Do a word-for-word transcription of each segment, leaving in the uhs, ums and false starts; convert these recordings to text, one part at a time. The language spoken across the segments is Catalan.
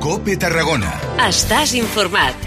COPE Tarragona. Estàs informat.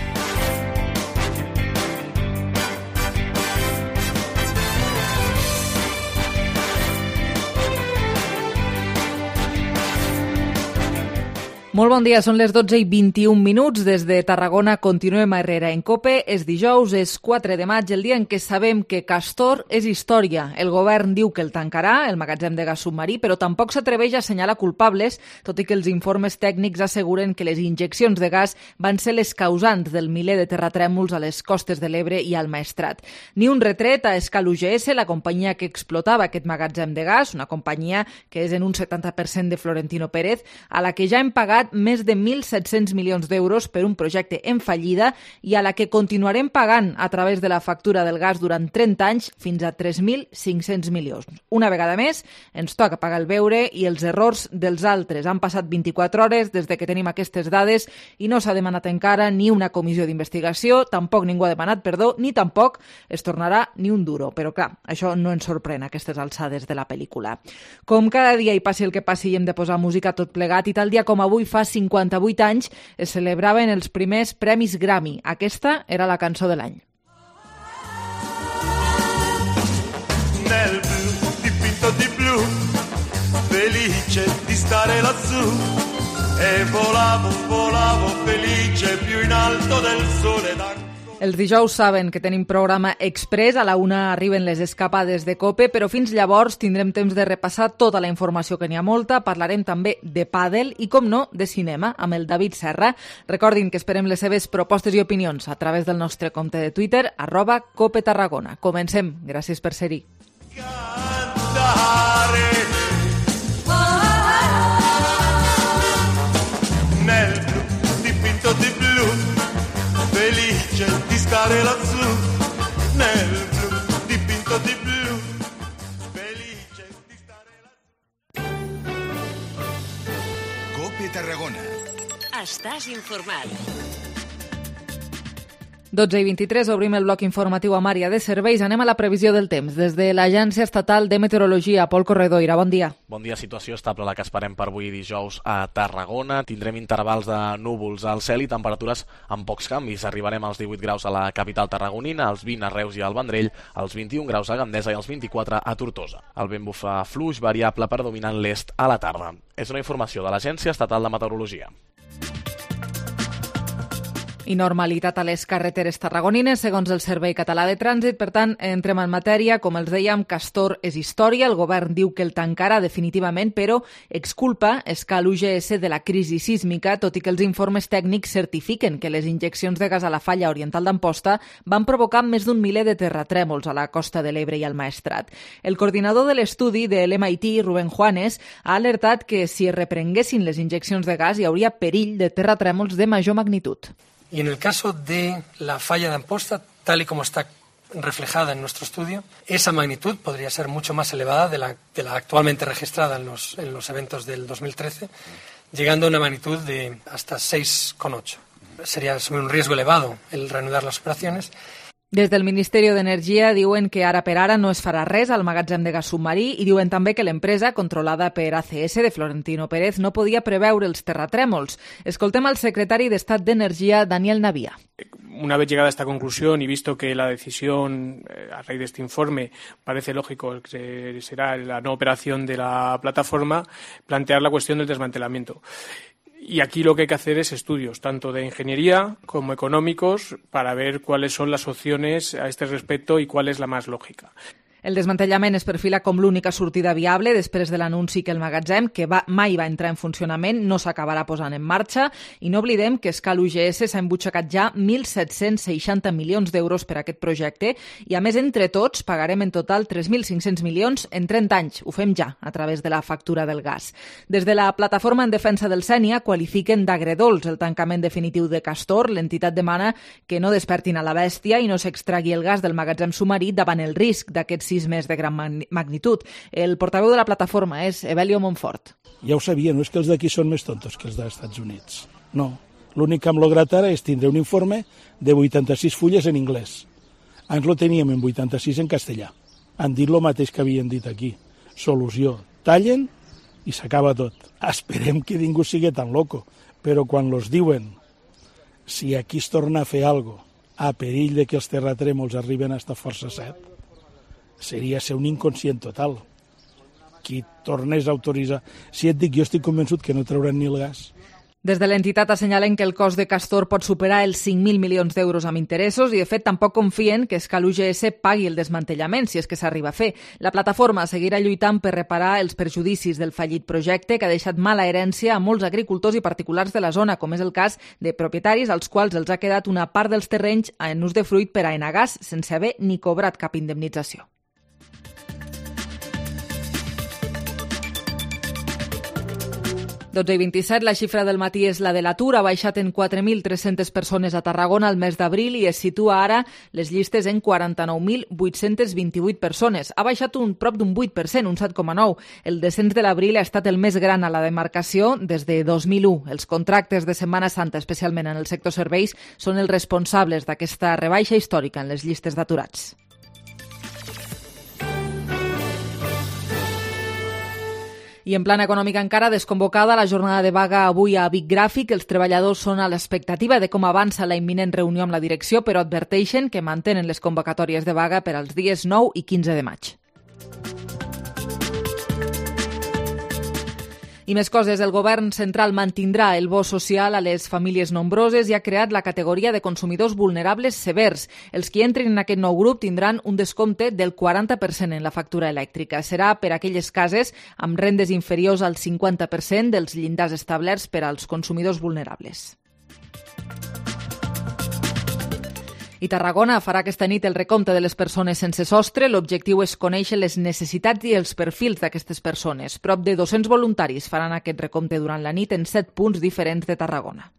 Molt bon dia, són les dotze i vint-i-un minuts. Des de Tarragona continuem a Herrera en COPE. És dijous, és quatre de maig, el dia en què sabem que Castor és història. El govern diu que el tancarà, el magatzem de gas submarí, però tampoc s'atreveix a assenyalar culpables, tot i que els informes tècnics asseguren que les injeccions de gas van ser les causants del miler de terratrèmols a les costes de l'Ebre i al Maestrat. Ni un retret a Escal U G S, la companyia que explotava aquest magatzem de gas, una companyia que és en un setanta per cent de Florentino Pérez, a la que ja hem pagat més de mil set-cents milions d'euros per un projecte en fallida i a la que continuarem pagant a través de la factura del gas durant trenta anys fins a tres mil cinc-cents milions. Una vegada més, ens toca pagar el beure i els errors dels altres. Han passat vint-i-quatre hores des de que tenim aquestes dades i no s'ha demanat encara ni una comissió d'investigació, tampoc ningú ha demanat perdó, ni tampoc es tornarà ni un duro. Però clar, això no ens sorprèn a aquestes alçades de la pel·lícula. Com cada dia hi passi el que passi i hem de posar música tot plegat, i tal dia com avui fa cinquanta-vuit anys es celebraven els primers premis Grammy. Aquesta era la cançó de l'any. Nel blu dipinto di blu, felice di stare lassù, e volavo, volavo felice più in alto del sole d'anno. Els dijous saben que tenim programa express, a la una arriben les escapades de COPE, però fins llavors tindrem temps de repassar tota la informació, que n'hi ha molta. Parlarem també de pàdel i, com no, de cinema, amb el David Serra. Recordin que esperem les seves propostes i opinions a través del nostre compte de Twitter, arroba COPE Tarragona. Comencem. Gràcies per ser-hi. Nel blu dipinto di blu, felice di stare lassù, nel blu dipinto di blu, felice di stare lassù. COPE Tarragona. Estàs informat. dotze i vint-i-tres, obrim el bloc informatiu amb àrea de serveis. Anem a la previsió del temps. Des de l'Agència Estatal de Meteorologia, Pol Corredoira, bon dia. Bon dia, situació estable la que esperem per avui dijous a Tarragona. Tindrem intervals de núvols al cel i temperatures amb pocs canvis. Arribarem als divuit graus a la capital tarragonina, als vint a Reus i al Vendrell, als vint-i-un graus a Gandesa i als vint-i-quatre a Tortosa. El vent bufa fluix, variable, predominant l'est a la tarda. És una informació de l'Agència Estatal de Meteorologia. I normalitat a les carreteres tarragonines, segons el Servei Català de Trànsit. Per tant, entrem en matèria. Com els dèiem, Castor és història. El govern diu que el tancarà definitivament, però exculpa Escal U G S de la crisi sísmica, tot i que els informes tècnics certifiquen que les injeccions de gas a la falla oriental d'Amposta van provocar més d'un miler de terratrèmols a la costa de l'Ebre i al Maestrat. El coordinador de l'estudi de l'M I T, Rubén Juanes, ha alertat que si es reprenguessin les injeccions de gas hi hauria perill de terratrèmols de major magnitud. Y en el caso de la falla de Amposta, tal y como está reflejada en nuestro estudio, esa magnitud podría ser mucho más elevada de la, de la actualmente registrada en los, en los eventos del dos mil trece, llegando a una magnitud de hasta seis coma ocho. Sería un riesgo elevado el reanudar las operaciones. Des del Ministeri d'Energia diuen que ara per ara no es farà res al magatzem de gas submarí i diuen també que l'empresa, controlada per A C S de Florentino Pérez, no podia preveure els terratrèmols. Escoltem al secretari d'Estat d'Energia, Daniel Navia. Una vez llegada a esta conclusión y visto que la decisión eh, a raíz de este informe parece lógico que será la no operación de la plataforma, plantear la cuestión del desmantelamiento. Y aquí lo que hay que hacer es estudios, tanto de ingeniería como económicos, para ver cuáles son las opciones a este respecto y cuál es la más lógica. El desmantellament es perfila com l'única sortida viable després de l'anunci que el magatzem, que va, mai va entrar en funcionament, no s'acabarà posant en marxa. I no oblidem que Escal U G S s'ha embutxacat ja mil set-cents seixanta milions d'euros per a aquest projecte i, a més, entre tots, pagarem en total tres mil cinc-cents milions en trenta anys. Ho fem ja, a través de la factura del gas. Des de la Plataforma en Defensa del Sénia qualifiquen d'agredols el tancament definitiu de Castor. L'entitat demana que no despertin a la bèstia i no s'extragui el gas del magatzem submarí davant el risc d'aquests sismes de gran magnitud. El portaveu de la plataforma és Evelio Montfort. Ja ho sabia, no és que els d'aquí són més tontos que els dels Estats Units. No, l'únic que hem lograt ara és tindre un informe de vuitanta-sis fulles en anglès. Ens lo teníem en vuitanta-sis en castellà. Han dit el mateix que havien dit aquí. Solució, tallen i s'acaba tot. Esperem que ningú sigui tan loco, però quan los diuen si aquí es torna a fer alguna cosa a perill de que els terratrèmols arriben a esta força set, seria ser un inconscient total. Qui tornés a autoritzar... Si et dic, jo estic convençut que no trauran ni el gas. Des de l'entitat assenyalen que el cost de Castor pot superar els cinc mil milions d'euros amb interessos i, de fet, tampoc confien que Escal U G S pagui el desmantellament, si és que s'arriba a fer. La plataforma seguirà lluitant per reparar els perjudicis del fallit projecte que ha deixat mala herència a molts agricultors i particulars de la zona, com és el cas de propietaris als quals els ha quedat una part dels terrenys en ús de fruit per a Enagàs sense haver ni cobrat cap indemnització. dotze i vint-i-set, la xifra del matí és la de l'atur, ha baixat en quatre mil tres-centes persones a Tarragona al mes d'abril i es situa ara les llistes en quaranta-nou mil vuit-cents vint-i-vuit persones. Ha baixat un prop d'un vuit per cent, un set coma nou. El descens de l'abril ha estat el més gran a la demarcació des de dos mil u. Els contractes de Setmana Santa, especialment en el sector serveis, són els responsables d'aquesta rebaixa històrica en les llistes d'aturats. I en plan econòmic encara, desconvocada la jornada de vaga avui a Vic Gràfic. Els treballadors són a l'expectativa de com avança la imminent reunió amb la direcció, però adverteixen que mantenen les convocatòries de vaga per als dies nou i quinze de maig. I més coses, el govern central mantindrà el bo social a les famílies nombroses i ha creat la categoria de consumidors vulnerables severs. Els que entrin en aquest nou grup tindran un descompte del quaranta per cent en la factura elèctrica. Serà per a aquelles cases amb rendes inferiors al cinquanta per cent dels llindars establerts per als consumidors vulnerables. I Tarragona farà aquesta nit el recompte de les persones sense sostre. L'objectiu és conèixer les necessitats i els perfils d'aquestes persones. Prop de dos-cents voluntaris faran aquest recompte durant la nit en set punts diferents de Tarragona.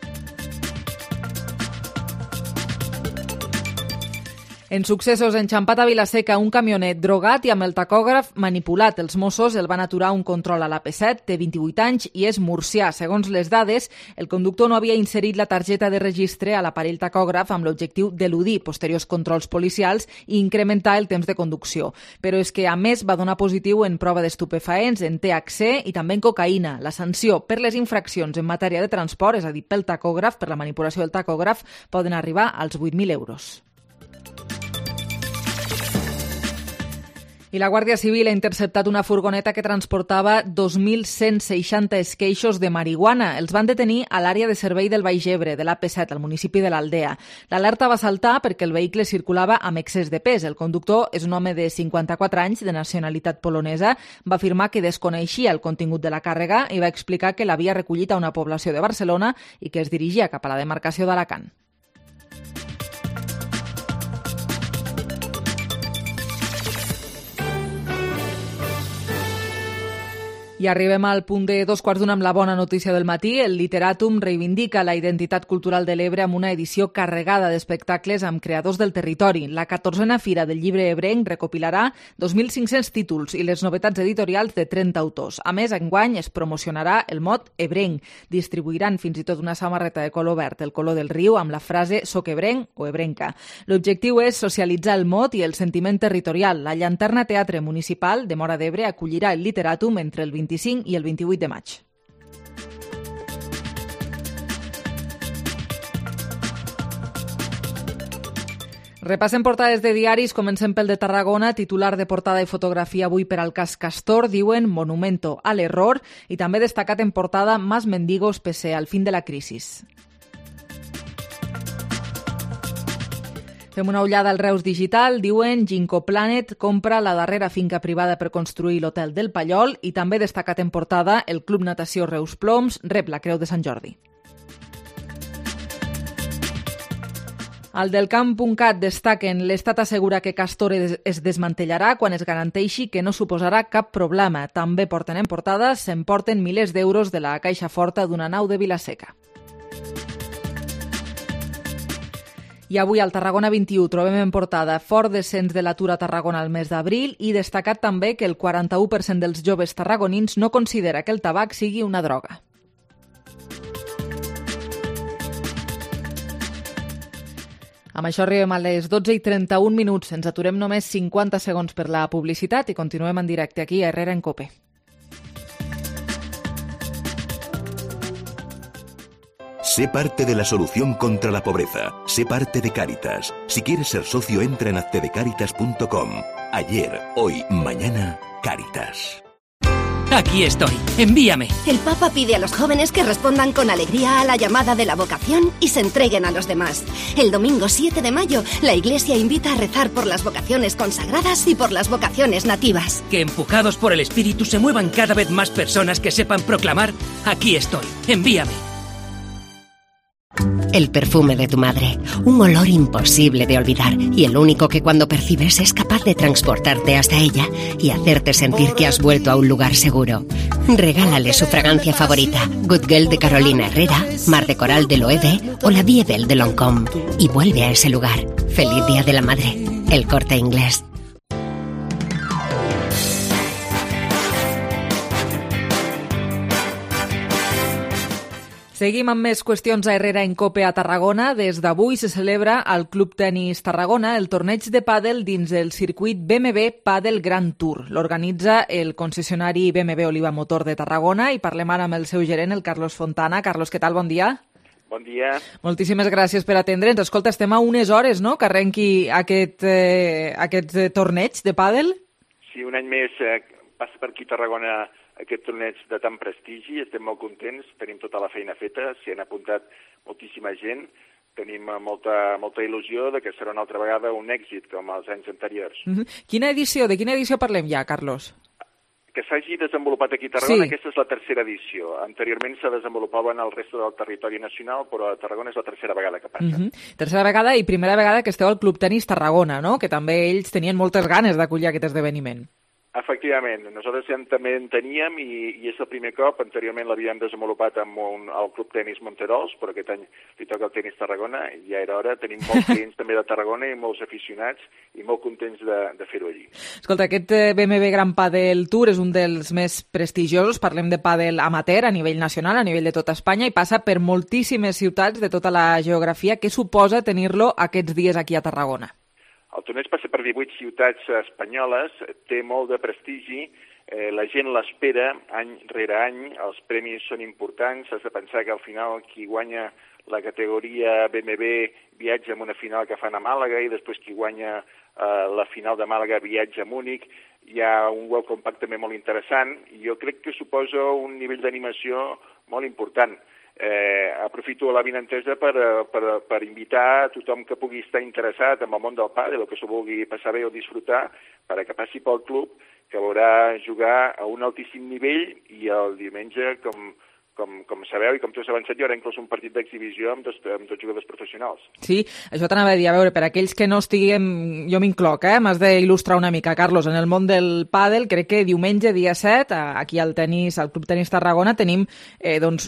En successos, enxampat a Vilaseca, un camionet drogat i amb el tacògraf manipulat. Els Mossos el van aturar un control a l'A P set, té vint-i-vuit anys i és murcià. Segons les dades, el conductor no havia inserit la targeta de registre a l'aparell tacògraf amb l'objectiu d'eludir posteriors controls policials i incrementar el temps de conducció. Però és que, a més, va donar positiu en prova d'estupefaents, en T H C i també en cocaïna. La sanció per les infraccions en matèria de transport, és a dir, pel tacògraf, per la manipulació del tacògraf, poden arribar als vuit mil euros. I la Guàrdia Civil ha interceptat una furgoneta que transportava dos mil cent seixanta esqueixos de marihuana. Els van detenir a l'àrea de servei del Baix Ebre, de l'A P set, al municipi de l'Aldea. L'alerta va saltar perquè el vehicle circulava amb excés de pes. El conductor és un home de cinquanta-quatre anys, de nacionalitat polonesa. Va afirmar que desconeixia el contingut de la càrrega i va explicar que l'havia recollit a una població de Barcelona i que es dirigia cap a la demarcació d'Alacant. I arribem al punt de dos quarts d'una amb la bona notícia del matí. El Literàtum reivindica la identitat cultural de l'Ebre amb una edició carregada d'espectacles amb creadors del territori. La catorzena Fira del Llibre Ebrenc recopilarà dos mil cinc-cents títols i les novetats editorials de trenta autors. A més, enguany es promocionarà el mot ebrenc. Distribuiran fins i tot una samarreta de color verd, el color del riu, amb la frase «Soc ebrenc» o «ebrenca». L'objectiu és socialitzar el mot i el sentiment territorial. La Llanterna Teatre Municipal de Móra d'Ebre acollirà el Literàtum entre el vint-i-cinc i el vint-i-vuit de maig. Repassem portades de diaris, comencem pel de Tarragona, titular de portada i fotografia avui per al cas Castor, diuen monumento a l'error, i també destacat en portada más mendigos pese al fin de la crisis. Fem una ullada al Reus Digital, diuen Ginkgo Planet compra la darrera finca privada per construir l'hotel del Pallol i també destacat en portada el Club Natació Reus Ploms rep la Creu de Sant Jordi. Al delcamp punt cat destaquen l'Estat assegura que Castor es desmantellarà quan es garanteixi que no suposarà cap problema. També porten en portada, s'emporten milers d'euros de la caixa forta d'una nau de Vilaseca. I avui al Tarragona vint-i-u trobem en portada fort descens de l'atur a Tarragona al mes d'abril i destacat també que el quaranta-u per cent dels joves tarragonins no considera que el tabac sigui una droga. Amb això arribem a les dotze i trenta-un minuts. Ens aturem només cinquanta segons per la publicitat i continuem en directe aquí a Herrera en Cope. Sé parte de la solución contra la pobreza. Sé parte de Cáritas. Si quieres ser socio, entra en hazte de cáritas punto com. Ayer, hoy, mañana, Cáritas. Aquí estoy. Envíame. El Papa pide a los jóvenes que respondan con alegría a la llamada de la vocación y se entreguen a los demás. El domingo siete de mayo, la Iglesia invita a rezar por las vocaciones consagradas y por las vocaciones nativas. Que empujados por el Espíritu se muevan cada vez más personas que sepan proclamar: aquí estoy. Envíame. El perfume de tu madre, un olor imposible de olvidar y el único que cuando percibes es capaz de transportarte hasta ella y hacerte sentir que has vuelto a un lugar seguro. Regálale su fragancia favorita, Good Girl de Carolina Herrera, Mar de Coral de Loewe o La Vie Belle de Lancôme y vuelve a ese lugar. Feliz Día de la Madre, El Corte Inglés. Seguim amb més qüestions a Herrera en Cope a Tarragona. Des d'avui se celebra al Club Tenis Tarragona el torneig de pàdel dins el circuit B M W Padel Grand Tour. L'organitza el concessionari B M W Oliva Motor de Tarragona i parlem ara amb el seu gerent, el Carlos Fontana. Carlos, què tal? Bon dia. Bon dia. Moltíssimes gràcies per atendre'ns. Escolta, estem a unes hores, no?, que arrenqui aquest, eh, aquest torneig de pàdel. Sí, un any més eh, passa per aquí a Tarragona aquest torneig de tant prestigi, estem molt contents, tenim tota la feina feta, s'hi han apuntat moltíssima gent, tenim molta, molta il·lusió de que serà una altra vegada un èxit com els anys anteriors. Uh-huh. Quina edició, de quina edició parlem ja, Carlos? Que s'hagi desenvolupat aquí a Tarragona, sí. Aquesta és la tercera edició. Anteriorment se desenvolupava en el resto del territori nacional, però a Tarragona és la tercera vegada que passa. Uh-huh. Tercera vegada i primera vegada que esteu al Club Tenis Tarragona, no?, que també ells tenien moltes ganes d'acollir aquest esdeveniment. Efectivament, nosaltres ja també en teníem i, i és el primer cop. Anteriorment l'havíem desenvolupat amb un, el Club Tenis Monterols, però aquest any li toca el Tenis Tarragona i ja era hora. Tenim molts clients també de Tarragona i molts aficionats i molt contents de, de fer-ho allí. Escolta, aquest B M W Gran Padel Tour és un dels més prestigiosos. Parlem de pàdel amateur a nivell nacional, a nivell de tota Espanya, i passa per moltíssimes ciutats de tota la geografia. Què suposa tenir-lo aquests dies aquí a Tarragona? El torneig passa per divuit ciutats espanyoles, té molt de prestigi, eh, la gent l'espera any rere any, els premis són importants, has de pensar que al final qui guanya la categoria B M W viatja a una final que fan a Màlaga i després qui guanya eh, la final de Màlaga viatja a Múnich. Hi ha un Welcome Pack també molt interessant i jo crec que suposa un nivell d'animació molt important. Eh, aprofito l'avinentesa per, per, per invitar a tothom que pugui estar interessat en el món del pàdel o que s'ho vulgui passar bé o disfrutar perquè passi pel club, que veurà jugar a un altíssim nivell i el diumenge, com, com, com sabeu i com tu has avançat, hi haurà inclús un partit d'exhibició amb dos, amb dos jugadors professionals. Sí, això t'anava a dir. A veure, per aquells que no estiguem, jo m'incloc, eh? M'has d'il·lustrar una mica, Carlos. En el món del pàdel, crec que diumenge, dia set, aquí al tenis, al Club Tenis Tarragona, tenim eh, doncs,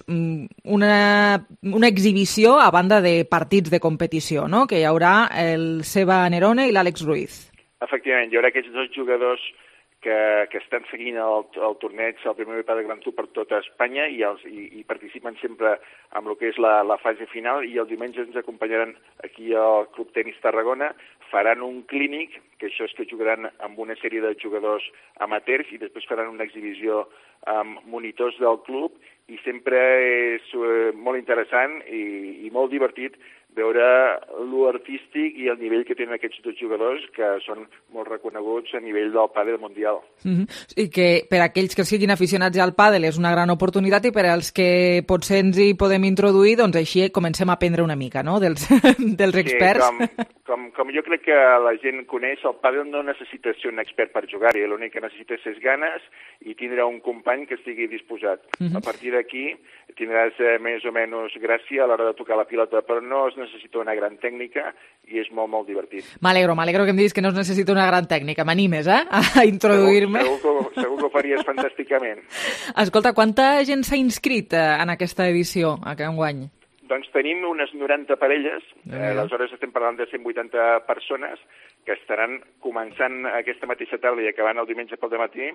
una, una exhibició a banda de partits de competició, no?, que hi haurà el Seba Nerone i l'Àlex Ruiz. Efectivament, hi haurà aquests dos jugadors que, que estan seguint el, el torneig, el primer Padel Grand Tour per tota Espanya i, els, i, i participen sempre amb el que és la, la fase final i el diumenge ens acompanyaran aquí al Club Tenis Tarragona, faran un clínic, que això és que jugaran amb una sèrie de jugadors amateurs i després faran una exhibició amb monitors del club i sempre és eh, molt interessant i, i molt divertit veure lo artístic i el nivell que tenen aquests dos jugadors que són molt reconeguts a nivell del pàdel mundial. Mm-hmm. I que per aquells que siguin aficionats al pàdel és una gran oportunitat i per als que potser ens hi podem introduir, doncs així comencem a aprendre una mica, no?, dels, dels experts. Sí, com, com, com jo crec que la gent coneix, el pàdel no necessita ser un expert per jugar-hi, l'únic que necessita és ganes i tindrà un company que estigui disposat. Mm-hmm. A partir d'aquí tindràs eh, més o menys gràcia a l'hora de tocar la pilota, però no es necessita una gran tècnica i és molt, molt divertit. M'alegro, m'alegro que em diguis que no es necessita una gran tècnica. M'animes, eh?, a introduir-me. Segur, segur, que, segur que ho faries fantàsticament. Escolta, quanta gent s'ha inscrit eh, en aquesta edició, aquest enguany? Doncs tenim unes noranta parelles, eh, aleshores estem parlant de cent vuitanta persones que estaran començant aquesta mateixa tarda i acabant el diumenge pel dematí,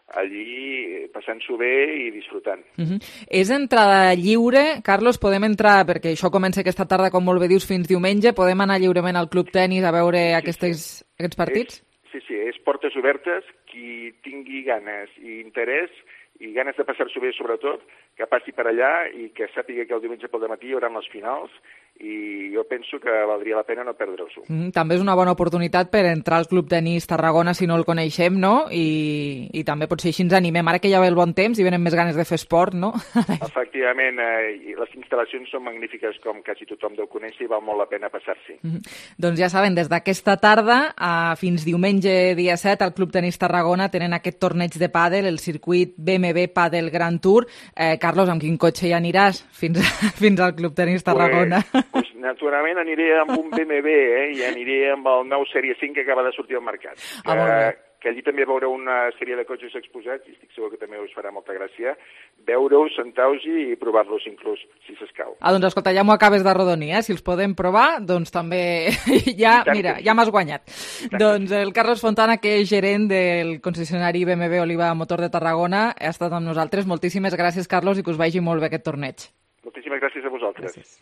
allí passant-s'ho bé i disfrutant. Uh-huh. És entrada lliure, Carlos? Podem entrar, perquè això comença aquesta tarda, com molt bé dius, fins diumenge, podem anar lliurement al Club Tenis a veure sí, aquestes, sí. aquests partits? És, sí, sí, és portes obertes, qui tingui ganes i interès i ganes de passar-s'ho bé, sobretot, que passi per allà i que sàpiga que el diumenge pel dematí hi haurà les finals, i jo penso que valdria la pena no perdre-s'ho. Mm, també és una bona oportunitat per entrar al Club Tenis Tarragona si no el coneixem, no? I, i també potser així ens animem. Ara que ja ve el bon temps i venen més ganes de fer esport, no? Efectivament, eh, les instal·lacions són magnífiques, com quasi tothom deu conèixer, i val molt la pena passar-s'hi. Mm -hmm. Doncs ja saben, des d'aquesta tarda a fins diumenge dia set al Club Tenis Tarragona tenen aquest torneig de pàdel, el circuit B M W Pàdel Grand Tour. Eh, Carlos, amb quin cotxe hi aniràs fins, fins al Club Tenis Tarragona? Pues... Pues, naturalment aniré amb un B M W, eh, i aniré amb el nou Sèrie cinc que acaba de sortir al mercat. Que, ah, que allí també veureu una sèrie de cotxes exposats, i estic segur que també us farà molta gràcia, veure-us, sentar-vos-hi i provar-los inclús, si s'escau. Ah, doncs escolta, ja m'ho acabes d'arrodonir, eh? Si els podem provar, doncs també ja, mira, ja m'has guanyat. Doncs el Carlos Fontana, que és gerent del concessionari B M W Oliva Motor de Tarragona, ha estat amb nosaltres. Moltíssimes gràcies, Carlos, i que us vagi molt bé aquest torneig. Moltíssimes gràcies a vosaltres. Gràcies.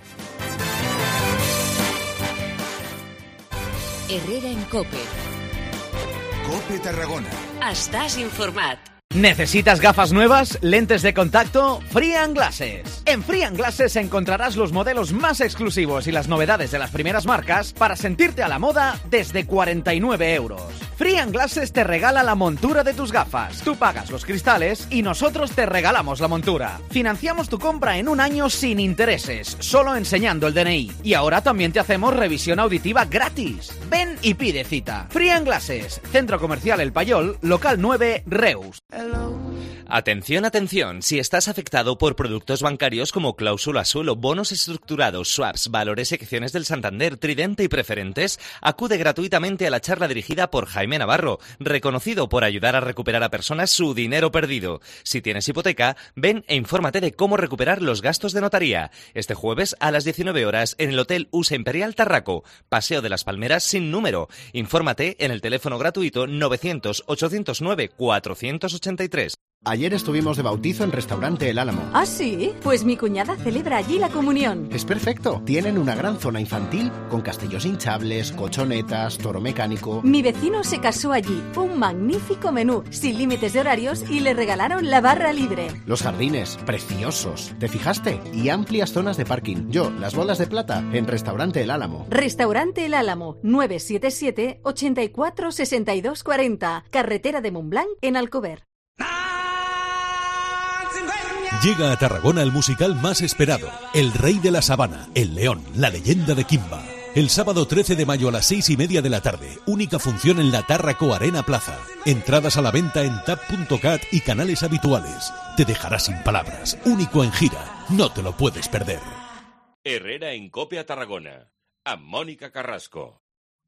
Herrera en Cope. Cope Tarragona. Estás informat. ¿Necesitas gafas nuevas? ¿Lentes de contacto? Free Glasses. En Free Glasses encontrarás los modelos más exclusivos y las novedades de las primeras marcas para sentirte a la moda desde cuarenta y nueve euros. Free Glasses te regala la montura de tus gafas. Tú pagas los cristales y nosotros te regalamos la montura. Financiamos tu compra en un año sin intereses, solo enseñando el D N I. Y ahora también te hacemos revisión auditiva gratis. Ven y pide cita. Free Glasses, Centro Comercial El Payol, local nueve, Reus. Atención, atención, si estás afectado por productos bancarios como cláusula suelo, bonos estructurados, swaps, valores, secciones del Santander, Tridente y preferentes, acude gratuitamente a la charla dirigida por Jaime Navarro, reconocido por ayudar a recuperar a personas su dinero perdido. Si tienes hipoteca, ven e infórmate de cómo recuperar los gastos de notaría. Este jueves a las diecinueve horas en el Hotel U S A Imperial Tarraco, Paseo de las Palmeras sin número. Infórmate en el teléfono gratuito novecientos, ochocientos nueve, cuatrocientos ochenta y tres. Ayer estuvimos de bautizo en Restaurante El Álamo. ¿Ah, sí? Pues mi cuñada celebra allí la comunión. Es perfecto. Tienen una gran zona infantil con castillos hinchables, colchonetas, toro mecánico. Mi vecino se casó allí. Un magnífico menú, sin límites de horarios, y le regalaron la barra libre. Los jardines, preciosos. ¿Te fijaste? Y amplias zonas de parking. Yo, las bolas de plata, en Restaurante El Álamo. Restaurante El Álamo, nueve siete siete, ochenta y cuatro, sesenta y dos cuarenta. Carretera de Montblanc, en Alcover. Llega a Tarragona el musical más esperado, El Rey de la Sabana, El León, la leyenda de Kimba. El sábado trece de mayo a las seis y media de la tarde, única función en la Tárraco Arena Plaza. Entradas a la venta en tap punto cat y canales habituales. Te dejará sin palabras, único en gira, no te lo puedes perder. Herrera en Cope a Tarragona, amb Mònica Carrasco.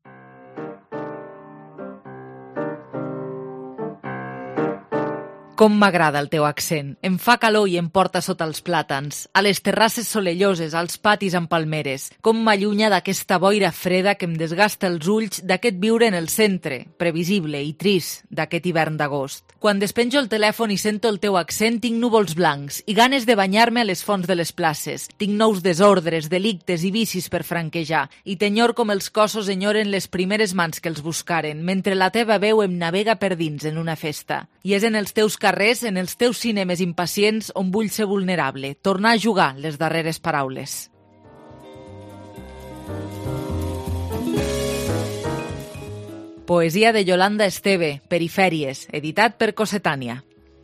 Com m'agrada el teu accent. Em fa calor i em porta sota els plàtans, a les terrasses solelloses, als patis amb palmeres. Com m'allunya d'aquesta boira freda que em desgasta els ulls d'aquest viure en el centre, previsible i trist, d'aquest hivern d'agost. Quan despenjo el telèfon i sento el teu accent, tinc núvols blancs i ganes de banyar-me a les fonts de les places. Tinc nous desordres, delictes i vicis per franquejar, i t'enyor com els cossos enyoren les primeres mans que els buscaren, mentre la teva veu em navega per dins en una festa. I és en els teus carrers, en els teus cinemes impacients, on vull ser vulnerable, tornar a jugar les darreres paraules. Poesia de Yolanda Esteve, Perifèries, editat per Cossetània.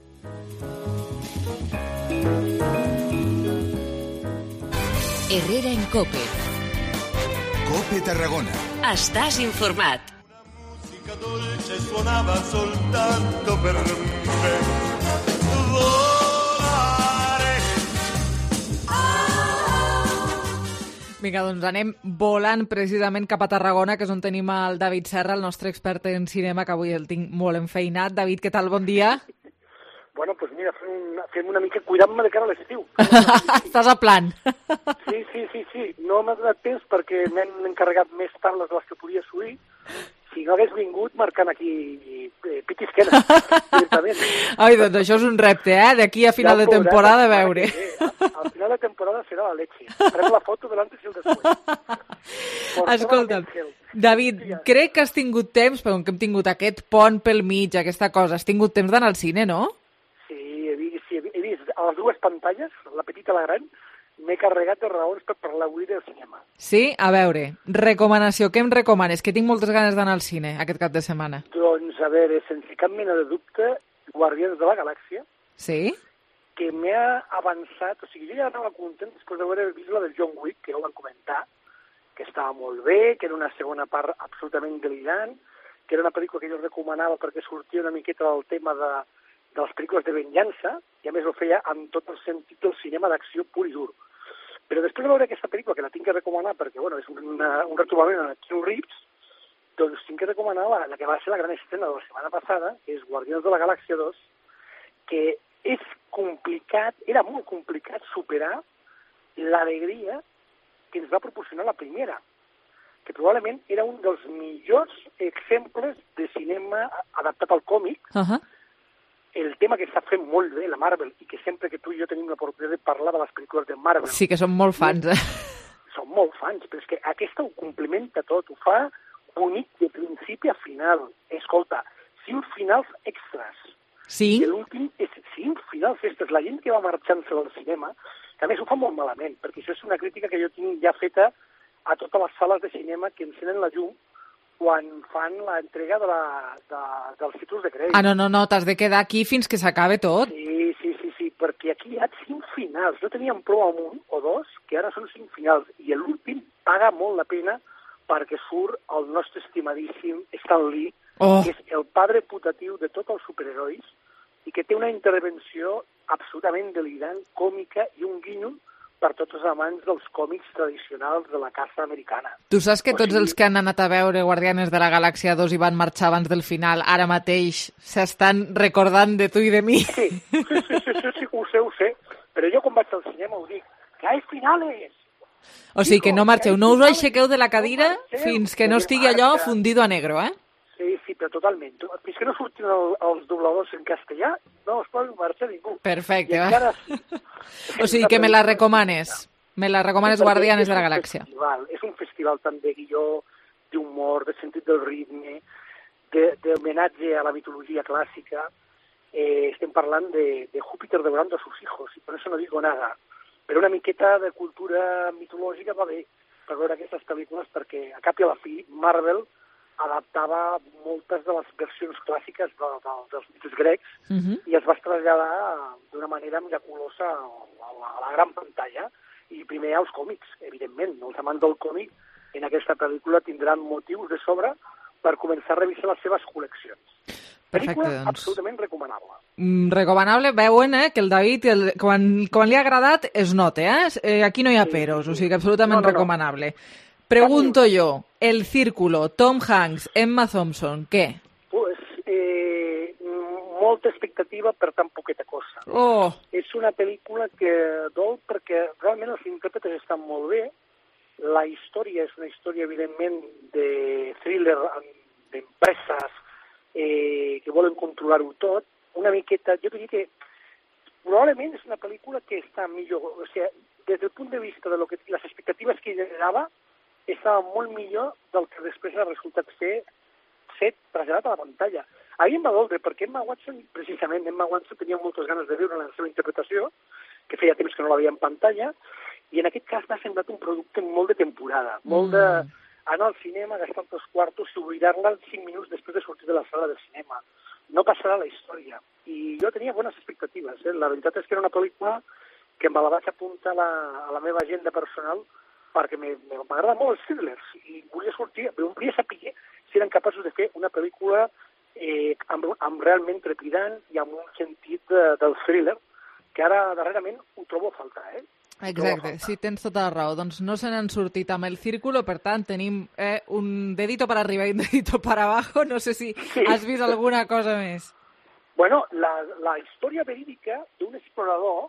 Herrera en Cope. Cope Tarragona. Estàs informat. Música dolce suonava soltanto per me. Volare. Vinga, doncs anem volant precisament cap a Tarragona, que és on tenim el David Serra, el nostre expert en cinema, que avui el tinc molt enfeinat. David, què tal? Bon dia. Bueno, doncs pues mira, fem, un, fem una mica cuidant-me de cara a l'estiu. Estàs a plan. Sí, sí, sí, sí. No m'ha donat temps perquè m'han encarregat més tables de les que podia subir. Si no hagués vingut marcant aquí eh, pit i esquena, directament. Ai, doncs això és un repte, eh? D'aquí a final ja de temporada, a veure. Eh, al final de temporada serà la leche. Farem la foto de l'antes i el després. Escolta'm, David, crec que has tingut temps, però que hem tingut aquest pont pel mig, aquesta cosa, has tingut temps d'anar al cine, no? Sí, he vist, sí, he vist a les dues pantalles, la petita i la gran, m'he carregat de raons per parlar avui del cinema. Sí? A veure, recomanació, què em recomanes? Que tinc moltes ganes d'anar al cine aquest cap de setmana. Doncs, a veure, sense cap mena de dubte, Guardians de la Galàxia. Sí? Que m'ha avançat, o sigui, jo ja anava content després d'haver vist la del John Wick, que ja ho van comentar, que estava molt bé, que era una segona part absolutament delirant, que era una pel·lícula que jo recomanava perquè sortia una miqueta del tema de, de les pel·lícules de venjança, i a més ho feia amb tot el sentit del cinema d'acció pur i dur. Però després de veure aquesta pel·lícula, que la tinc que recomanar perquè, bueno, és una, un retrobament en Keanu Reeves, doncs tinc que recomanar la, la que va ser la gran estrena de la setmana passada, que és Guardians de la Galàxia dos, que és complicat, era molt complicat superar l'alegria que ens va proporcionar la primera, que probablement era un dels millors exemples de cinema adaptat al còmic, uh-huh. El tema que està fent molt bé la Marvel, i que sempre que tu i jo tenim l'oportunitat de parlar de les pel·lícules de Marvel... Sí, que som molt fans, eh? Som molt fans, però és que aquesta ho complementa tot, ho fa bonic de principi a final. Escolta, cinc finals extras. Cinc? I l'últim és cinc finals extras. La gent que va marxant-se del cinema, que a més ho fa molt malament, perquè això és una crítica que jo tinc ja feta a totes les sales de cinema que encenen la llum quan fan l'entrega de la, de, dels títols de crèdit. Ah, no, no, no, t'has de quedar aquí fins que s'acabe tot. Sí, sí, sí, sí, perquè aquí hi ha cinc finals. No teníem prou amb un o dos, que ara són cinc finals. I l'últim paga molt la pena perquè surt el nostre estimadíssim Stan Lee, oh. que és el padre putatiu de tots els superherois i que té una intervenció absolutament delirant, còmica i un guinyo per tots els amants dels còmics tradicionals de la casa americana. Tu saps que o tots sigui... els que han anat a veure Guardianes de la Galàxia dos i van marxar abans del final, ara mateix s'estan recordant de tu i de mi? Sí, sí, sí, sí, sí, sí, ho sé, ho sé, però jo quan vaig al cinema ho dic, que hay finales! O sigui que no marxeu, no us aixequeu de la cadira fins que no estigui allò fundido a negro, eh? Sí, sí, però totalment. Fins que no surtin el, els dobladors en castellà, no es pot marxar ningú. Perfecte, va. Encara... O sigui que me la recomanes. Me la recomanes sí, Guardianes de la Galàxia. Festival. És un festival també guió d'humor, de sentit del ritme, d'homenatge a la mitologia clàssica. Eh, estem parlant de, de Júpiter devorando a sus hijos, i per això no digo nada. Però una miqueta de cultura mitològica va bé per veure aquestes pel·lícules, perquè a cap i a la fi Marvel adaptava moltes de les versions clàssiques de, de, dels mites grecs uh-huh. i es va traslladar d'una manera miraculosa a la, a la gran pantalla i primer als còmics, evidentment. Els amants del còmic en aquesta pel·lícula tindran motius de sobre per començar a revisar les seves col·leccions. Pel·lícula Perfecte, doncs. absolutament recomanable. Mm, recomanable, veuen eh, que el David, el, quan, quan li ha agradat, es nota, eh? eh aquí no hi ha peros, o sigui que absolutament no, no, recomanable. No. Pregunto yo, El Círculo, Tom Hanks, Emma Thompson, ¿qué? Pues eh, molta expectativa per tan poqueta cosa. Oh. És una pel·lícula que dol perquè realment els intèrpretes estan molt bé. La història és una història, evidentment, de thriller d'empreses eh, que volen controlar-ho tot. Una miqueta, jo diria que probablement és una pel·lícula que està millor, o sigui, des del punt de vista de lo que les expectatives que generava, estava molt millor del que després ha resultat ser, ser traslladat a la pantalla. A mi em va doldre, perquè Emma Watson, precisament, Emma Watson tenia moltes ganes de viure la seva interpretació, que feia temps que no la veia en pantalla, i en aquest cas m'ha semblat un producte molt de temporada, molt de anar al cinema, gastar els quartos i oblidar-la cinc minuts després de sortir de la sala de cinema. No passarà la història. I jo tenia bones expectatives. Eh? La veritat és que era una pel·lícula que me la vaig apuntar a la, a la meva agenda personal perquè m'agrada molt els thrillers i volia sortir, volia saber si eren capaços de fer una pel·lícula eh, amb, amb realment trepidant i amb un sentit de, del thriller, que ara darrerament ho trobo a faltar, eh? Exacte, sí, tens tota la raó. Doncs no se n'han sortit amb El Círculo, per tant tenim eh, un dedito para arriba i un dedito para abajo. No sé si sí. Has vist alguna cosa més. Bueno, la, la història verídica d'un explorador,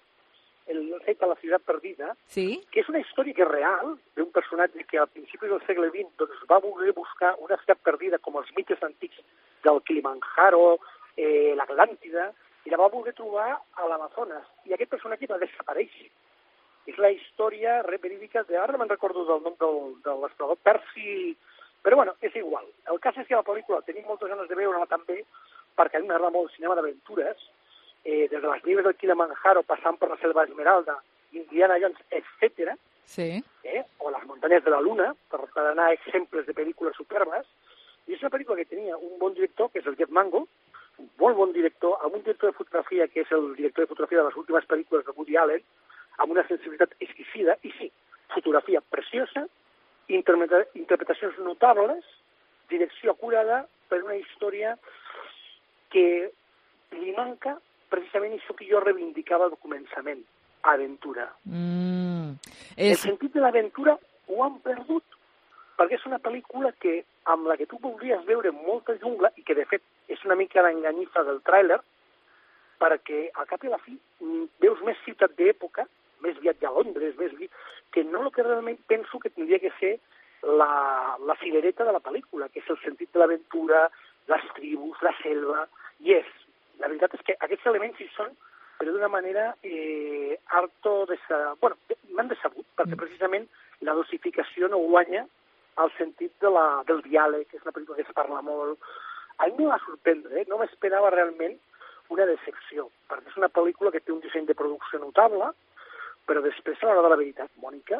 el rei de la ciutat perdida, sí? Que és una història que és real, d'un personatge que al principi del segle vint doncs, va voler buscar una ciutat perdida com els mites antics del Kilimanjaro, eh, l'Atlàntida, i la va voler trobar a l'Amazones. I aquest personatge va desaparèixer. És la història verídica de... Ara no me'n recordo del nom del, de l'explorador, Percy... Però bueno, és igual. El cas és que la pel·lícula tenim moltes ganes de veure-la també, perquè a mi m'agrada molt el cinema d'aventures, eh, des de les nieves del Kilimanjaro, passant per la selva Esmeralda, Indiana Jones, etcètera, sí. eh, o les muntanyes de la Luna, per, per anar a exemples de pel·lícules superbes, i és una pel·lícula que tenia un bon director, que és el Jeff Mangold, un molt bon director, amb un director de fotografia, que és el director de fotografia de les últimes pel·lícules de Woody Allen, amb una sensibilitat exquisida, i sí, fotografia preciosa, interpreta interpretacions notables, direcció acurada per una història que li manca precisament això que jo reivindicava al començament, aventura. Mm, és... El sentit de l'aventura ho han perdut, perquè és una pel·lícula que, amb la que tu voldries veure molta jungla, i que de fet és una mica l'enganyifa del tràiler, perquè al cap i a la fi veus més ciutat d'època, més viatge a Londres, més vi... que no el que realment penso que tindria que ser la, la cirereta de la pel·lícula, que és el sentit de l'aventura, les tribus, la selva, i és. La veritat és que aquests elements hi són, però d'una manera eh, harto de... Bueno, m'han decebut, perquè precisament la dosificació no guanya al sentit de la, del diàleg, que és una pel·lícula que es parla molt. A mi em va sorprendre, eh? No m'esperava realment una decepció, perquè és una pel·lícula que té un disseny de producció notable, però després, a l'hora de la veritat, Mònica,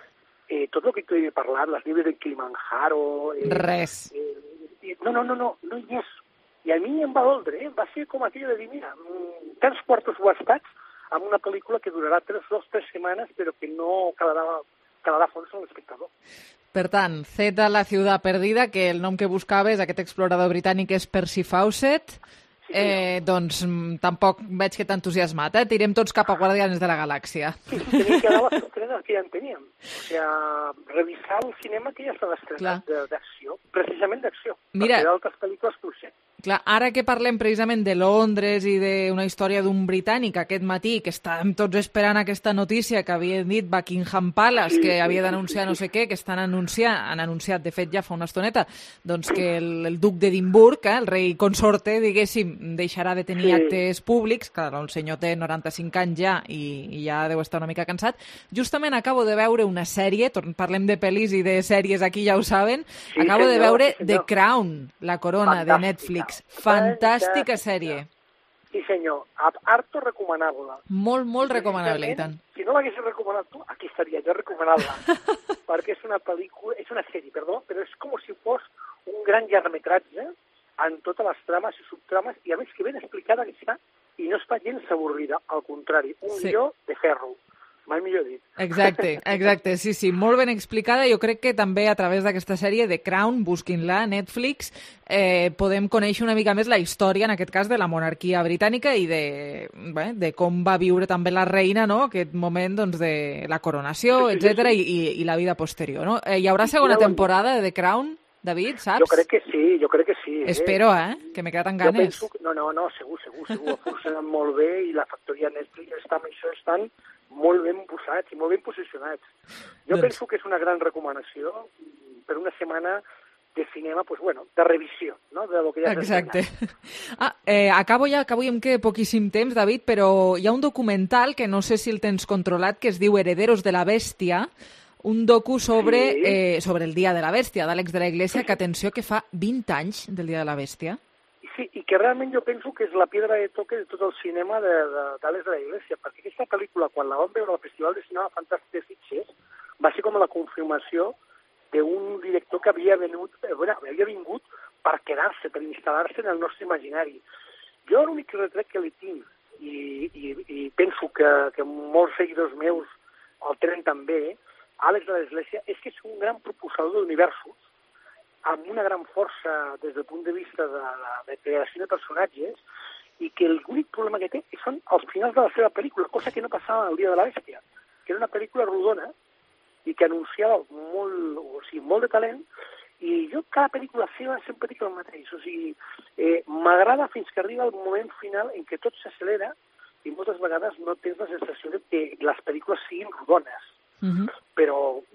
eh, tot el que t'he parlat, les nieves del Kilimanjaro... Eh, Res. Eh, no, no, no, no, no hi és. I a mi em va doldre, eh? Va ser com aquello de dir, mira, tants quartos gastats amb una pel·lícula que durarà tres, dos, tres setmanes, però que no calarà, calarà fons en l'espectador. Per tant, Z, la ciutat perdida, que el nom que buscaves, aquest explorador britànic, és Percy Fawcett, eh, doncs tampoc veig que t'ha entusiasmat, eh? Tirem tots cap a Guardianes de la Galàxia. Sí, tenim que dar les estrenes que ja en teníem. O sigui, revisar el cinema que ja estava estrenat d'acció, precisament d'acció, Mira, perquè d'altres pel·lícules potser. Clar, ara que parlem precisament de Londres i d'una història d'un britànic aquest matí, que estàvem tots esperant aquesta notícia que havien dit Buckingham Palace, sí, que sí, havia d'anunciar sí, sí. no sé què, que estan anunciant, han anunciat, de fet ja fa una estoneta, doncs que el, el duc d'Edimburg, eh, el rei consorte, diguéssim, deixarà de tenir sí. actes públics, clar, el senyor té noranta-cinc anys ja i, i ja deu estar una mica cansat. Justament acabo de veure una sèrie, parlem de pel·lis i de sèries aquí, ja ho saben, sí, acabo senyor, de veure sí, The Crown, La Corona, Fantàstica. De Netflix. Fantàstica sèrie. Sí, senyor. Harto recomanable. Molt, molt recomanable, i tant. Si no l'haguessis recomanat tu, aquí estaria jo recomanant-la. Perquè és una pel·lícula, és una sèrie, perdó, però és com si fos un gran llargmetratge en totes les trames i subtrames, i a més que ben explicada que està, i no es fa gens avorrida, al contrari, un sí. guió de ferro. Mai millor dit. Exacte, exacte, sí, sí, molt ben explicada. Jo crec que també a través d'aquesta sèrie The Crown, busquin-la a Netflix, eh, podem conèixer una mica més la història, en aquest cas, de la monarquia britànica i de, bé, de com va viure també la reina, no?, aquest moment doncs, de la coronació, sí, sí, etcètera, sí, sí. I, i la vida posterior. No? Eh, hi haurà segona temporada de The Crown, David, saps? Jo crec que sí, jo crec que sí. Espero, eh? Que m'he quedat amb ganes. Jo penso que... No, no, no, segur, segur, segur. Funcionen molt bé i la factoria Netflix està amb això, estan molt ben posats i molt ben posicionats. Jo doncs... penso que és una gran recomanació per una setmana de cinema, pues bueno, de revisió, no?, de lo que ja s'ha Exacte. Ah, eh, acabo ja, acabo ja em queda poquíssim temps, David, però hi ha un documental que no sé si el tens controlat, que es diu Herederos de la Bèstia, un docu sobre, sí. eh, sobre el Dia de la Bèstia, d'Àlex de la Iglesia, que atenció que fa vint anys del Dia de la Bèstia. Sí, i que realment jo penso que és la pedra de toque de tot el cinema d'Àlex de, de la Iglesia, perquè aquesta pel·lícula, quan la vam veure al Festival de Cinema Fantàstic de Sitges, va ser com la confirmació d'un director que havia, venut, eh, bueno, havia vingut per quedar-se, per instal·lar-se en el nostre imaginari. Jo l'únic retret que li tinc, i, i, i penso que, que molts seguidors meus el tenen també, Àlex de la Iglesia, és que és un gran propulsador d'universos, amb una gran força des del punt de vista de, de, de creació de personatges, i que l'únic problema que té són els finals de la seva pel·lícula, cosa que no passava el Dia de la Bèstia, que era una pel·lícula rodona i que anunciava molt, o sigui, molt de talent, i jo cada pel·lícula seva sempre dic el mateix, o sigui, eh, m'agrada fins que arriba el moment final en què tot s'accelera i moltes vegades no tens la sensació de que les pel·lícules siguin rodones. Uh-huh. Però,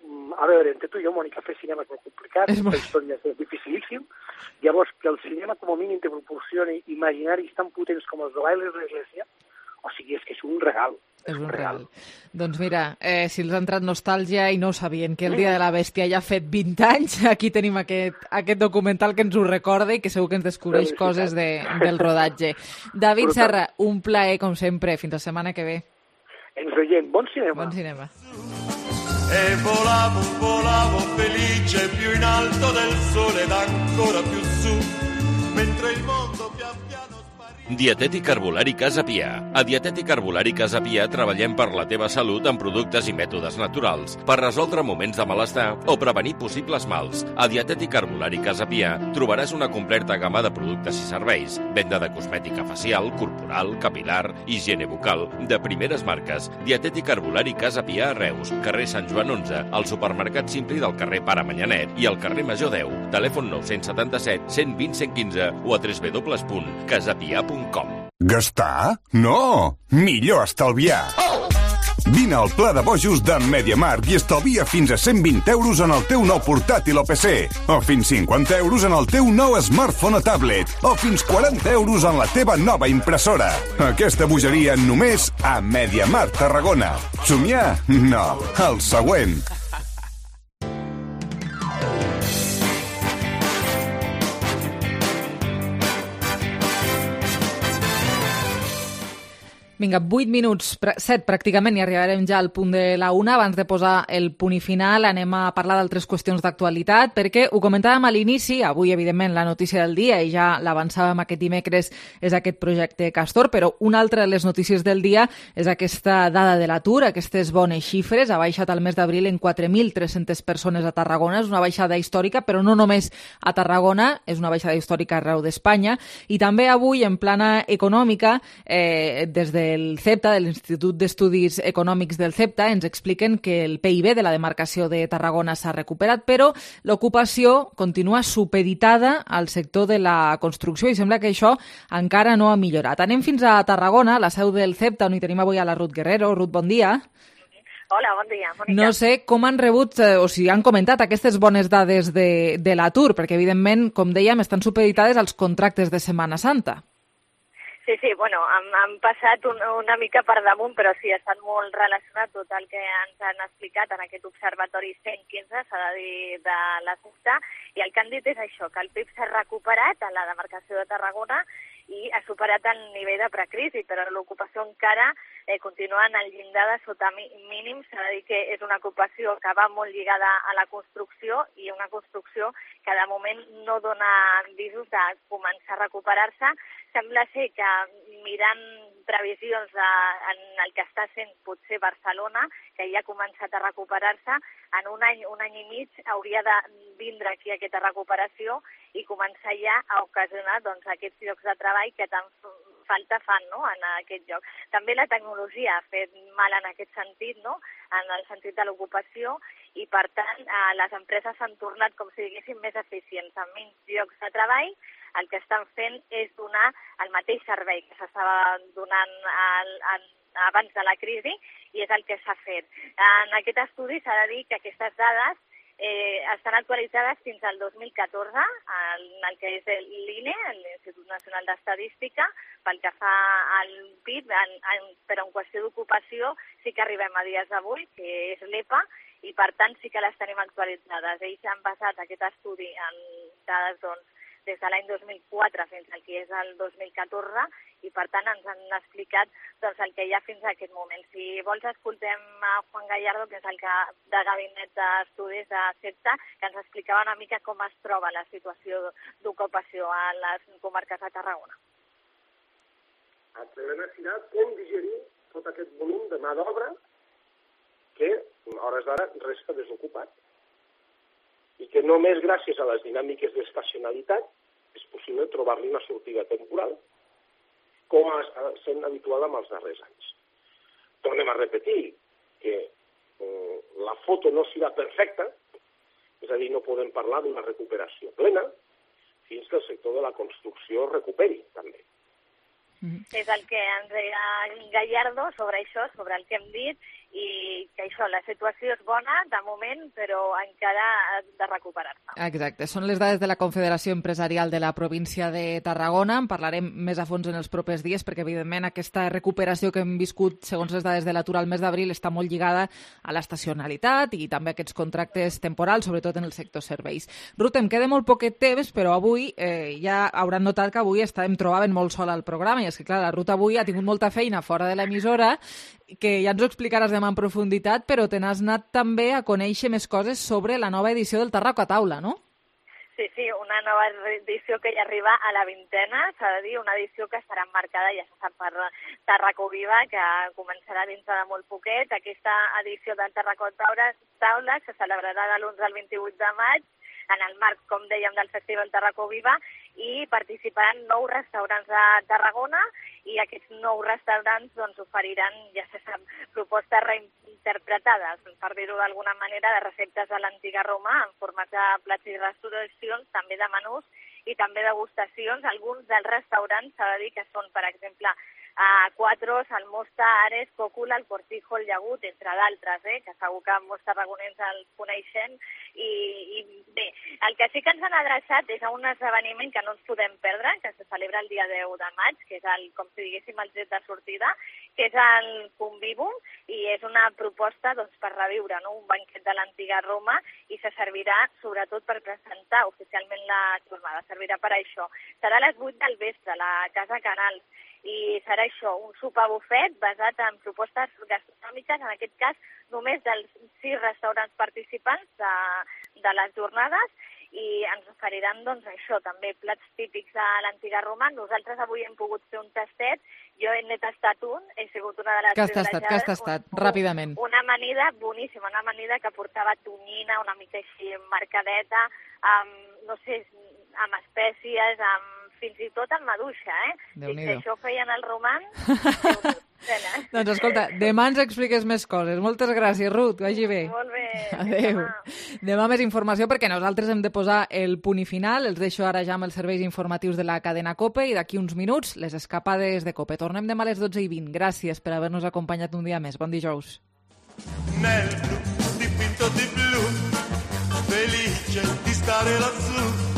a veure, entre tu i jo, Mònica, fer cinema és molt complicat, és molt... història és dificilíssim, llavors que el cinema com a mínim te proporcioni imaginaris tan potents com els de l'Àlex de la Iglesia, O sigui, és que és un regal. És un regal. Doncs mira, eh, si els ha entrat nostàlgia i no sabien que el Dia de la Bèstia ja ha fet vint anys, aquí tenim aquest, aquest documental que ens ho recorda i que segur que ens descobreix coses de, del rodatge. David Serra, un plaer, com sempre. Fins la setmana que ve. Ens veiem. Bon cinema. Bon cinema. E volavo, volavo felice più in alto del sole ed ancora più su, mentre il mondo pian piano... Dietètic Herbolari Casa Pia. A Dietètic Herbolari Casa Pia treballem per la teva salut amb productes i mètodes naturals, per resoldre moments de malestar o prevenir possibles mals. A Dietètic Herbolari Casa Pia trobaràs una completa gamma de productes i serveis, venda de cosmètica facial, corporal, capilar, higiene bucal, de primeres marques. Dietètic Herbolari Casa Pia a Reus, carrer Sant Joan onze, al supermercat Simpli del carrer Pare Manyanet i al carrer Major deu. Telèfon nou set set, cent vint, cent quinze o a w w w punt casapia punt com. Gastar? No! Millor estalviar! Vine al Pla de Bojos de MediaMarkt i estalvia fins a cent vint euros en el teu nou portàtil o P C, o fins cinquanta euros en el teu nou smartphone o tablet, o fins quaranta euros en la teva nova impressora. Aquesta bogeria només a MediaMarkt Tarragona. Somiar? No. El següent. Vinga, vuit minuts, set pràcticament, i arribarem ja al punt de la una. Abans de posar el punt i final, anem a parlar d'altres qüestions d'actualitat, perquè ho comentàvem a l'inici, avui, evidentment, la notícia del dia, i ja l'avançàvem aquest dimecres, és aquest projecte Castor, però una altra de les notícies del dia és aquesta dada de l'atur, aquestes bones xifres. Ha baixat al mes d'abril en quatre mil tres-centes persones a Tarragona. És una baixada històrica, però no només a Tarragona, és una baixada històrica arreu d'Espanya. I també avui, en plana econòmica, eh, des de del CEPTA, de l'Institut d'Estudis Econòmics del CEPTA, ens expliquen que el P I B de la demarcació de Tarragona s'ha recuperat, però l'ocupació continua supeditada al sector de la construcció i sembla que això encara no ha millorat. Anem fins a Tarragona, la seu del CEPTA, on hi tenim avui a la Ruth Guerrero. Ruth, bon dia. Hola, bon dia, Mònica. No sé com han rebut, eh, o si han comentat aquestes bones dades de, de l'atur, perquè evidentment, com dèiem, estan supeditades als contractes de Setmana Santa. Sí, sí, bueno, han, han passat un, una mica per damunt, però sí, ha estat molt relacionat tot el que ens han explicat en aquest observatori cent quinze, s'ha de dir, de la CEPTA, i el que han dit és això, que el P I B s'ha recuperat a la demarcació de Tarragona i ha superat el nivell de precrisi, però l'ocupació encara eh, continua en el llindar de sota mínims. S'ha de dir que és una ocupació que va molt lligada a la construcció i una construcció que de moment no dona visos de començar a recuperar-se. Sembla ser que mirant previsions de, en el que està sent potser Barcelona, que ja ha començat a recuperar-se, en un any, un any i mig hauria de vindre aquí aquesta recuperació i començar ja a ocasionar doncs, aquests llocs de treball que tant falta fan, no?, en aquest lloc. També la tecnologia ha fet mal en aquest sentit, no?, en el sentit de l'ocupació, i per tant eh, les empreses s'han tornat, com si diguéssim, més eficients, amb menys llocs de treball. El que estan fent és donar el mateix servei que s'estava donant al, al, abans de la crisi, i és el que s'ha fet. En aquest estudi s'ha de dir que aquestes dades eh, estan actualitzades fins al dos mil catorze, en el que és l'I N E, l'Institut Nacional d'Estadística, pel que fa al P I B, en, en, però en qüestió d'ocupació sí que arribem a dies d'avui, que és l'E P A, i per tant sí que les tenim actualitzades. Ells han basat aquest estudi en dades, doncs, des de l'any dos mil quatre fins al que és el dos mil catorze, i per tant ens han explicat doncs, el que hi ha fins a aquest moment. Si vols, escoltem a Juan Gallardo, que és el que de Gabinet d'Estudis de CEPTA, que ens explicava una mica com es troba la situació d'ocupació a les comarques de Tarragona. El problema serà com digerir tot aquest volum de mà d'obra que, a hores d'ara, resta desocupat. I que només gràcies a les dinàmiques d'estacionalitat és possible trobar-li una sortida temporal, com sent habitual amb els darrers anys. Tornem a repetir que eh, la foto no serà perfecta, és a dir, no podem parlar d'una recuperació plena fins que el sector de la construcció recuperi, també. Mm-hmm. És el que ens deia Gallardo sobre això, sobre el que hem dit, i que això, la situació és bona de moment, però encara ha de recuperar-se. Exacte, són les dades de la Confederació Empresarial de la província de Tarragona. En parlarem més a fons en els propers dies perquè, evidentment, aquesta recuperació que hem viscut, segons les dades de l'atur al mes d'abril, està molt lligada a l'estacionalitat i també a aquests contractes temporals, sobretot en el sector serveis. Ruth, em queda molt poquet temps, però avui eh, ja hauran notat que avui em trobaven molt sola al programa, i és que, clar, la Ruth avui ha tingut molta feina fora de l'emissora, que ja ens ho explicaràs demà en profunditat, però te n'has anat també a conèixer més coses sobre la nova edició del Tarraco a Taula, no? Sí, sí, una nova edició que ja arriba a la vintena, s'ha de dir, una edició que estarà emmarcada, ja se sap, per Tarraco Viva, que començarà dintre de molt poquet. Aquesta edició del Tarraco a Taula se celebrarà de l'onze al vint-i-vuit de maig, en el marc, com dèiem, del Festival Tarraco Viva, i participaran nou restaurants de Tarragona, i aquests nou restaurants doncs, oferiran, ja se sap, propostes reinterpretades, per dir-ho d'alguna manera, de receptes de l'antiga Roma, en format de plats i restauracions, també de menús i també degustacions. Alguns dels restaurants s'ha de dir que són, per exemple, a Quatros, el Mosta, Ares, Còcula, el Cortijo, el Llagut, entre d'altres, eh, que segur que molts tarragonins el coneixen. I, I bé, el que sí que ens han adreçat és a un esdeveniment que no ens podem perdre, que se celebra el dia deu de maig, que és el, com si diguéssim, el tret de sortida, que és el Convivum, i és una proposta doncs, per reviure, no? Un banquet de l'antiga Roma, i se servirà sobretot per presentar oficialment la jornada, servirà per això. Serà a les vuit del vespre, a la Casa Canals, i serà això, un sopar bufet basat en propostes gastronòmiques, en aquest cas només dels sis restaurants participants de, de les jornades, i ens oferiran doncs, això, també plats típics de l'antiga Roma. Nosaltres avui hem pogut fer un tastet, jo n'he tastat un, he sigut una de les Què has tastat? Què has tastat? Un, Ràpidament. Una amanida boníssima, una amanida que portava tonyina, una mica així marcadeta, amb, no sé, amb espècies, amb fins i tot amb maduixa, eh? Déu-n'hi-do. Si això feien el roman... Doncs escolta, demà ens expliques més coses. Moltes gràcies, Ruth, que vagi bé. Molt bé. Adéu. Demà. demà més informació perquè nosaltres hem de posar el punt i final. Els deixo ara ja amb els serveis informatius de la cadena COPE i d'aquí uns minuts les escapades de COPE. Tornem demà a les dotze i vint. Gràcies per haver-nos acompanyat un dia més. Bon dijous. Nel blu dipinto di blu, felice di stare lassù.